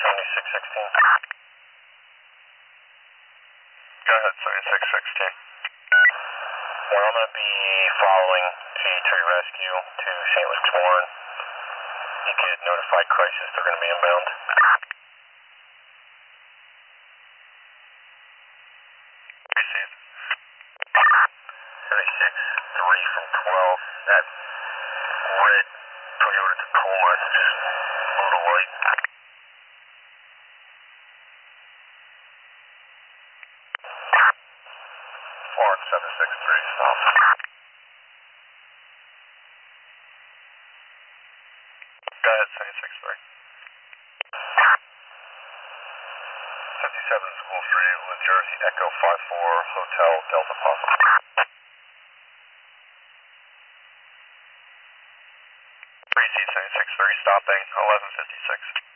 7616. Go ahead, 7616. Well, I'm going to be following a tree rescue to St. Luke's Warren. You get notified crisis, they're going to be inbound. Received. 36-3 from 12. That red Toyota Tacoma is just a little light. Florence 763, stop. Go ahead, 763. 57 School Street, New Jersey, Echo 54, Hotel Delta Papa. 3C 763, stopping 1156.